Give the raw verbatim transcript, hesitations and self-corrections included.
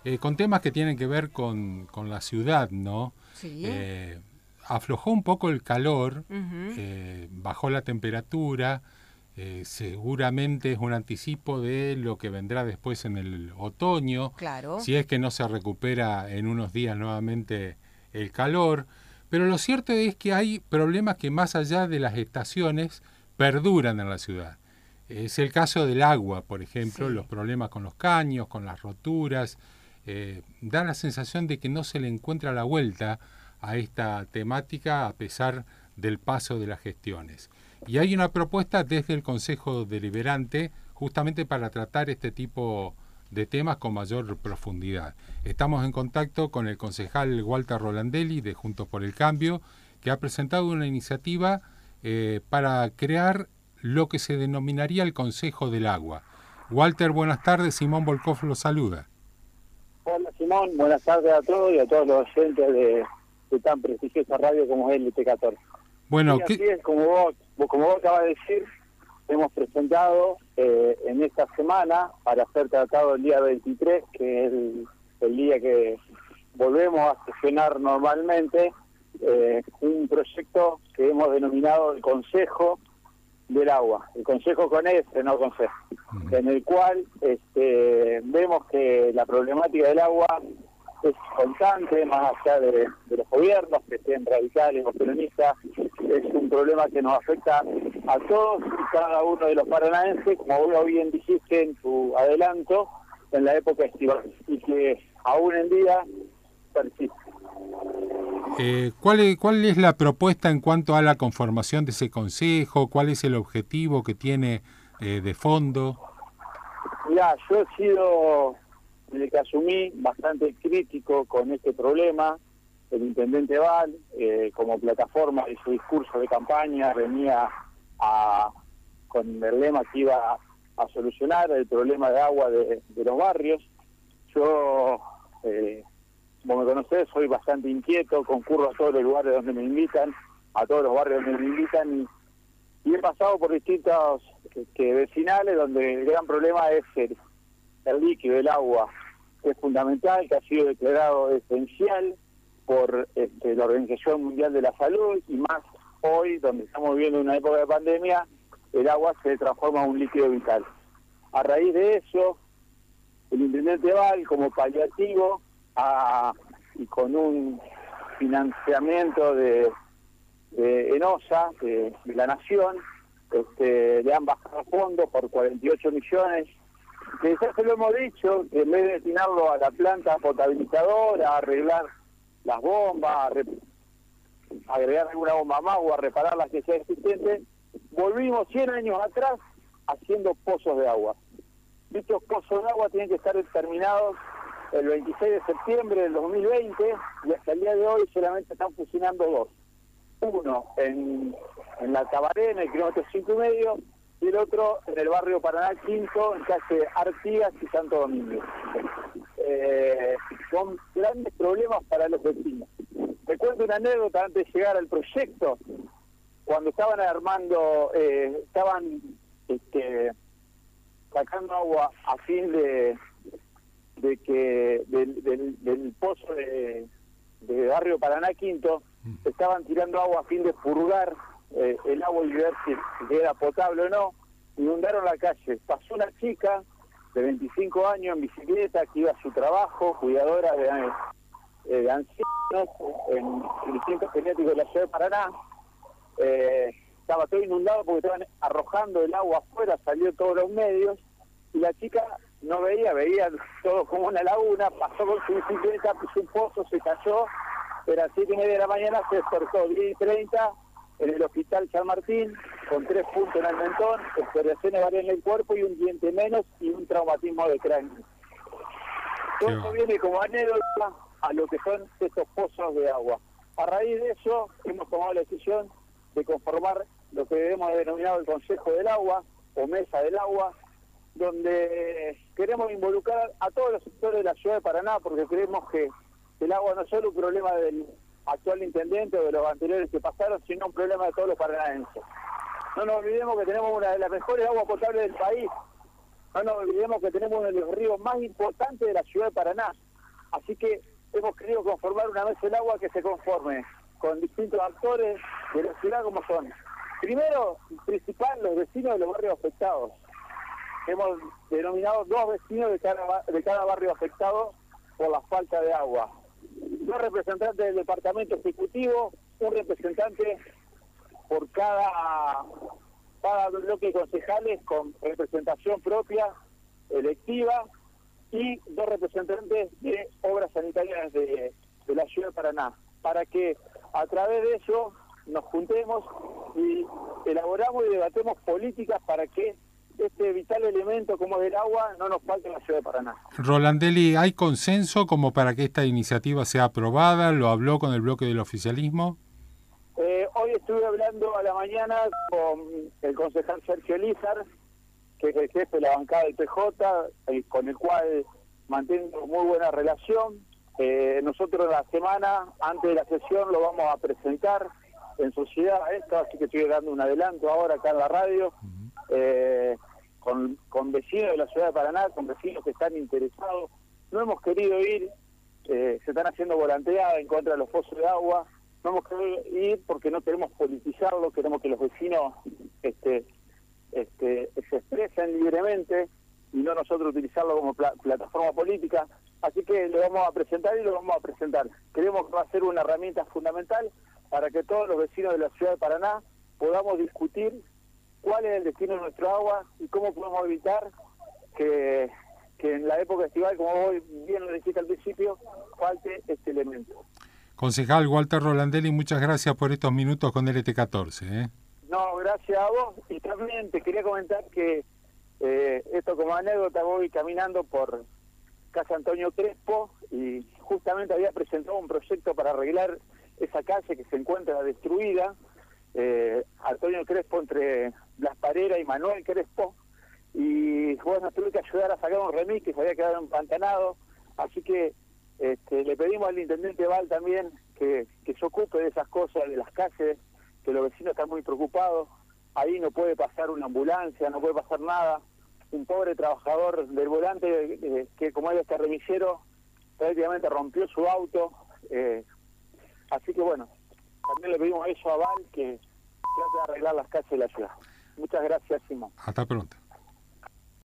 eh, con temas que tienen que ver con, con la ciudad, ¿no? Sí. Eh, aflojó un poco el calor, Uh-huh. eh, bajó la temperatura, eh, seguramente es un anticipo de lo que vendrá después en el otoño, Claro. si es que no se recupera en unos días nuevamente el calor. Pero lo cierto es que hay problemas que más allá de las estaciones perduran en la ciudad. Es el caso del agua, por ejemplo, Sí. los problemas con los caños, con las roturas. Eh, da la sensación de que no se le encuentra la vuelta a esta temática a pesar del paso de las gestiones. Y hay una propuesta desde el Consejo Deliberante justamente para tratar este tipo de temas con mayor profundidad. Estamos en contacto con el concejal Walter Rolandelli de Juntos por el Cambio, que ha presentado una iniciativa eh, para crear lo que se denominaría el Consejo del Agua. Walter, buenas tardes. Simón Volkov lo saluda. Hola Simón, buenas tardes a todos y a todos los oyentes de, de tan prestigiosa radio como es el L T catorce. Bueno, y así ¿qué? es, como vos, como vos acabas de decir, hemos presentado eh, en esta semana para ser tratado el día veintitrés, que es el, el día que volvemos a sesionar normalmente, eh, un proyecto que hemos denominado el Consejo del Agua, el Consejo con S, no Consejo, uh-huh. en el cual este, vemos que la problemática del agua es constante, más allá de, de los gobiernos, que sean radicales o peronistas, es un problema que nos afecta a todos y cada uno de los paranaenses, como vos bien dijiste en tu adelanto, en la época estival, y que aún en día persiste. Eh, ¿cuál, es, ¿Cuál es la propuesta en cuanto a la conformación de ese consejo? ¿Cuál es el objetivo que tiene eh, de fondo? Mirá, yo he sido, desde que asumí, bastante crítico con este problema. El intendente Val, eh, como plataforma de su discurso de campaña, venía a, con el lema que iba a, a solucionar el problema de agua de, de los barrios. Yo... Eh, Como me conocés, soy bastante inquieto, concurro a todos los lugares donde me invitan, a todos los barrios donde me invitan, y, y he pasado por distintos que, que vecinales donde el gran problema es el, el líquido, el agua, que es fundamental, que ha sido declarado esencial por este, la Organización Mundial de la Salud, y más hoy, donde estamos viviendo una época de pandemia, el agua se transforma en un líquido vital. A raíz de eso, el intendente Val, como paliativo, A, y con un financiamiento de, de ENOSA, de, de la Nación, este, le han bajado fondos por cuarenta y ocho millones, que ya se lo hemos dicho, que en vez de destinarlo a la planta potabilizadora, a arreglar las bombas, a, re, a agregar alguna bomba más o a reparar las que ya existentes, volvimos cien años atrás haciendo pozos de agua. Dichos pozos de agua tienen que estar terminados el veintiséis de septiembre del dos mil veinte, y hasta el día de hoy solamente están funcionando dos. Uno en, en la Tabaré, en el kilómetro cinco y medio, y el otro en el barrio Paraná Quinto, en calle Artigas y Santo Domingo. Eh, son grandes problemas para los vecinos. Te cuento una anécdota antes de llegar al proyecto. Cuando estaban armando, eh, estaban este, sacando agua a fin de... de que del, del, del pozo de, de barrio Paraná Quinto estaban tirando agua a fin de purgar eh, el agua y ver si, si era potable o no. Inundaron la calle. Pasó una chica de veinticinco años en bicicleta que iba a su trabajo, cuidadora de, eh, de ancianos en el centro genético de la ciudad de Paraná. Eh, estaba todo inundado porque estaban arrojando el agua afuera, salió de todos los medios, y la chica no veía, veía todo como una laguna, pasó con su bicicleta, pisó un pozo, se cayó, era siete y media de la mañana, se despertó diez y treinta en el hospital San Martín, con tres puntos en el mentón, expresiones varias en el cuerpo y un diente menos y un traumatismo de cráneo. Todo esto viene como anécdota a lo que son estos pozos de agua. A raíz de eso, hemos tomado la decisión de conformar lo que hemos denominado el Consejo del Agua, o Mesa del Agua, donde queremos involucrar a todos los sectores de la ciudad de Paraná, porque creemos que el agua no es solo un problema del actual intendente o de los anteriores que pasaron, sino un problema de todos los paranaenses. No nos olvidemos que tenemos una de las mejores aguas potables del país. No nos olvidemos que tenemos uno de los ríos más importantes de la ciudad de Paraná. Así que hemos querido conformar una mesa del agua que se conforme con distintos actores de la ciudad, como son, primero, principal, los vecinos de los barrios afectados. Hemos denominado dos vecinos de cada, de cada barrio afectado por la falta de agua. Dos representantes del departamento ejecutivo, un representante por cada, cada bloque de concejales con representación propia, electiva, y dos representantes de obras sanitarias de, de la ciudad de Paraná, para que a través de eso nos juntemos y elaboramos y debatemos políticas para que este vital elemento como es el agua no nos falte en la ciudad de Paraná. Rolandelli, ¿hay consenso como para que esta iniciativa sea aprobada? ¿Lo habló con el bloque del oficialismo? Eh, hoy estuve hablando a la mañana con el concejal Sergio Elízar, que es el jefe de la bancada del P J, eh, con el cual mantengo muy buena relación. Eh, nosotros la semana, antes de la sesión, lo vamos a presentar en sociedad a esto, así que estoy dando un adelanto ahora acá en la radio, eh, con, con vecinos de la ciudad de Paraná, con vecinos que están interesados. No hemos querido ir, eh, se están haciendo volanteadas en contra de los pozos de agua, no hemos querido ir porque no queremos politizarlo, queremos que los vecinos este, este, se expresen libremente y no nosotros utilizarlo como pla plataforma política. Así que lo vamos a presentar y lo vamos a presentar. Creemos que va a ser una herramienta fundamental para que todos los vecinos de la ciudad de Paraná podamos discutir cuál es el destino de nuestro agua y cómo podemos evitar que, que en la época estival, como vos bien lo dijiste al principio, falte este elemento. Concejal Walter Rolandelli, muchas gracias por estos minutos con L T catorce. ¿eh? No, gracias a vos. Y también te quería comentar que eh, esto como anécdota, voy caminando por Casa Antonio Crespo y justamente había presentado un proyecto para arreglar esa calle que se encuentra destruida, eh, Antonio Crespo entre Blas Parera y Manuel Crespo, y bueno, tuve que ayudar a sacar un remis que se había quedado empantanado, así que este, le pedimos al intendente Val también que, que se ocupe de esas cosas, de las calles, que los vecinos están muy preocupados. Ahí no puede pasar una ambulancia, no puede pasar nada. Un pobre trabajador del volante eh, que como era este remisero prácticamente rompió su auto, eh, así que bueno, también le pedimos eso a Val que trate de arreglar las calles de la ciudad. Muchas gracias, Simón. Hasta pronto.